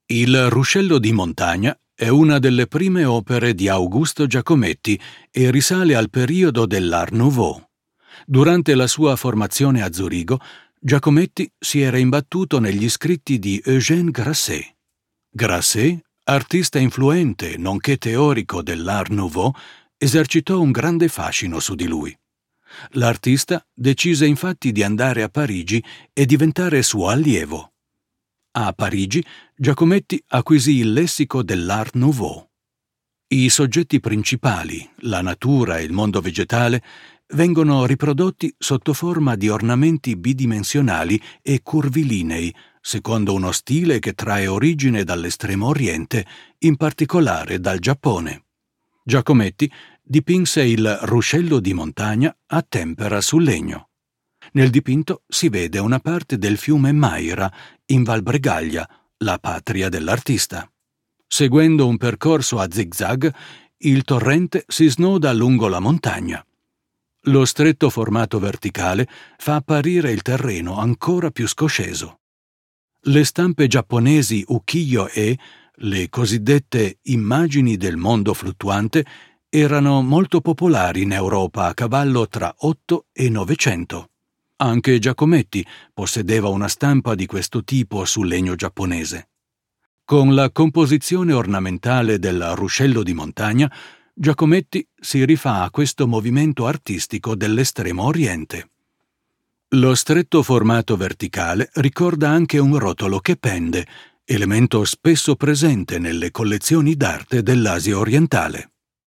Il Ruscello di Montagna è una delle prime opere di Augusto Giacometti e risale al periodo dell'Art Nouveau. Durante la sua formazione a Zurigo, Giacometti si era imbattuto negli scritti di Eugène Grasset. Grasset, artista influente nonché teorico dell'Art Nouveau, esercitò un grande fascino su di lui. L'artista decise infatti di andare a Parigi e diventare suo allievo. A Parigi, Giacometti acquisì il lessico dell'Art Nouveau. I soggetti principali, la natura e il mondo vegetale, vengono riprodotti sotto forma di ornamenti bidimensionali e curvilinei, secondo uno stile che trae origine dall'Estremo Oriente, in particolare dal Giappone. Giacometti dipinse il Ruscello di Montagna a tempera su legno. Nel dipinto si vede una parte del fiume Maira, in Val Bregaglia, la patria dell'artista. Seguendo un percorso a zigzag, il torrente si snoda lungo la montagna. Lo stretto formato verticale fa apparire il terreno ancora più scosceso. Le stampe giapponesi ukiyo-e, le cosiddette immagini del mondo fluttuante, erano molto popolari in Europa a cavallo tra 8 e 900. Anche Giacometti possedeva una stampa di questo tipo su legno giapponese. Con la composizione ornamentale del Ruscello di Montagna, Giacometti si rifà a questo movimento artistico dell'Estremo Oriente. Lo stretto formato verticale ricorda anche un rotolo che pende, elemento spesso presente nelle collezioni d'arte dell'Asia orientale.